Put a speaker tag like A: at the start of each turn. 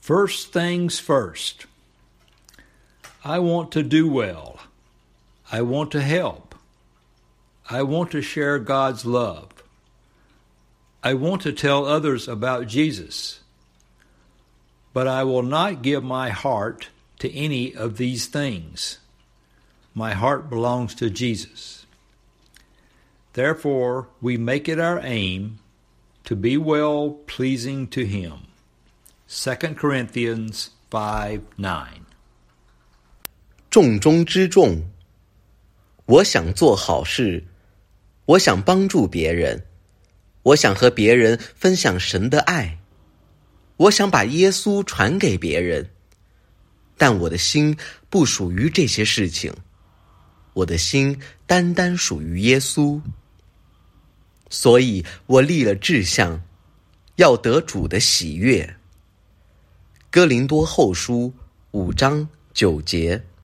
A: First things first. I want to do well. I want to help. I want to share God's love. I want to tell others about Jesus. But I will not give my heart to any of these things. My heart belongs to Jesus. Therefore, we make it our aim to be well-pleasing to Him. 2 Corinthians 5:9.
B: 重中之重，我想做好事，我想帮助别人，我想和别人分享神的爱，我想把耶稣传给别人，但我的心不属于这些事情，我的心单单属于耶稣。所以我立了志向，要得主的喜悦。哥林多后书5章9节。